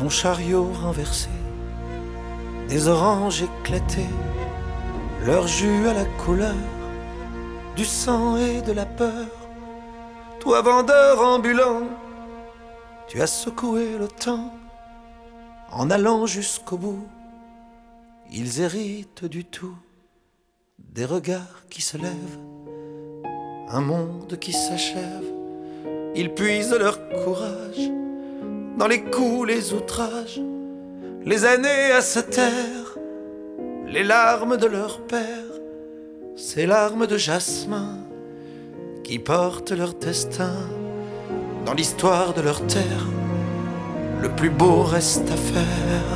ton chariot renversé, des oranges éclatées, leur jus à la couleur du sang et de la peur. Toi vendeur ambulant, tu as secoué le temps en allant jusqu'au bout. Ils héritent du tout, des regards qui se lèvent, un monde qui s'achève. Ils puisent leur courage dans les coups, les outrages, les années à se taire, les larmes de leur père, ces larmes de jasmin qui portent leur destin dans l'histoire de leur terre. Le plus beau reste à faire.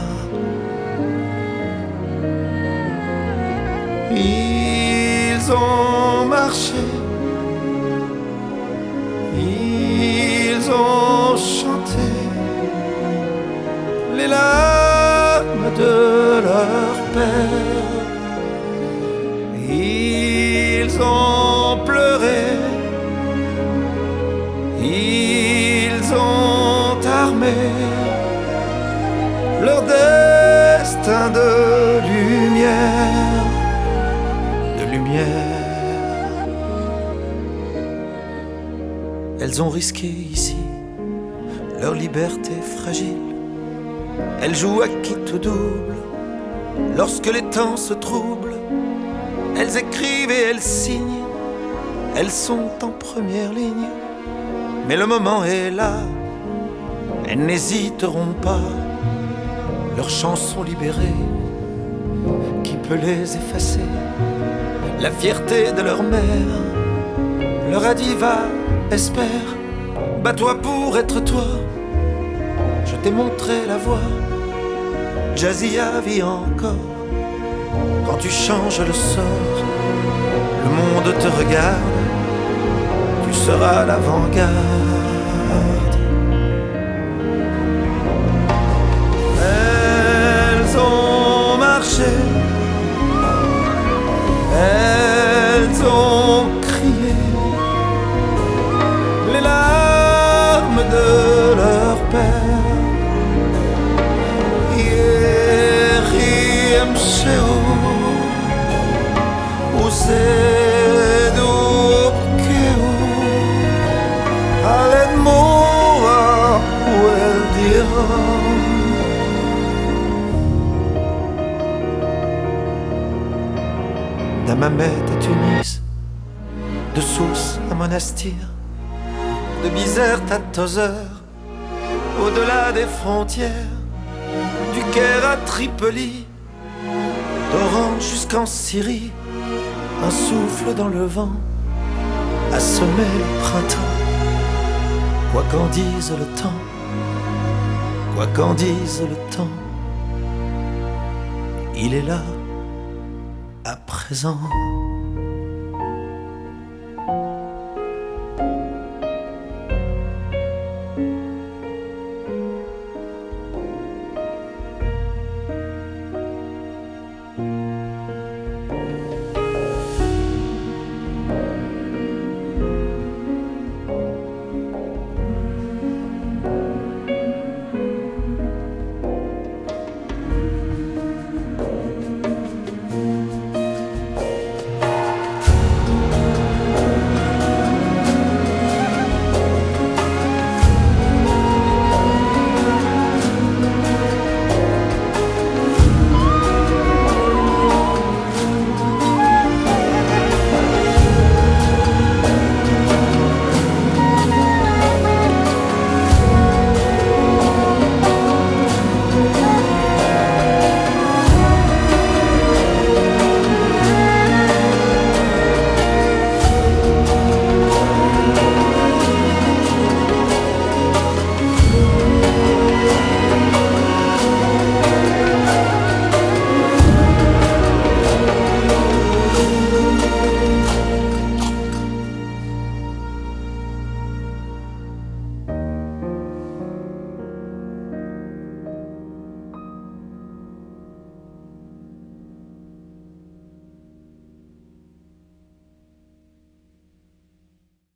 Ils ont marché, ils ont chanté les larmes de leur père. Ils ont pleuré, ils ont armé leur destin de lumière, de lumière. Elles ont risqué ici leur liberté fragile. Elles jouent à quitte ou double lorsque les temps se troublent. Elles écrivent et elles signent, elles sont en première ligne. Mais le moment est là, elles n'hésiteront pas. Leurs chansons libérées, qui peut les effacer? La fierté de leur mère leur a dit va, espère, bats-toi pour être toi. Je t'ai montré la voie, Jazzia vit encore. Quand tu changes le sort, le monde te regarde, tu seras l'avant-garde. Elles ont marché, elles ont crié les larmes de leur père. D'Hammamet à Tunis, de Sousse à Monastir, de Bizerte à Tozeur, au-delà des frontières, du Caire à Tripoli, d'Oran jusqu'en Syrie, un souffle dans le vent a semé le printemps. Quoi qu'en dise le temps, quoi qu'en dise le temps, il est là à présent.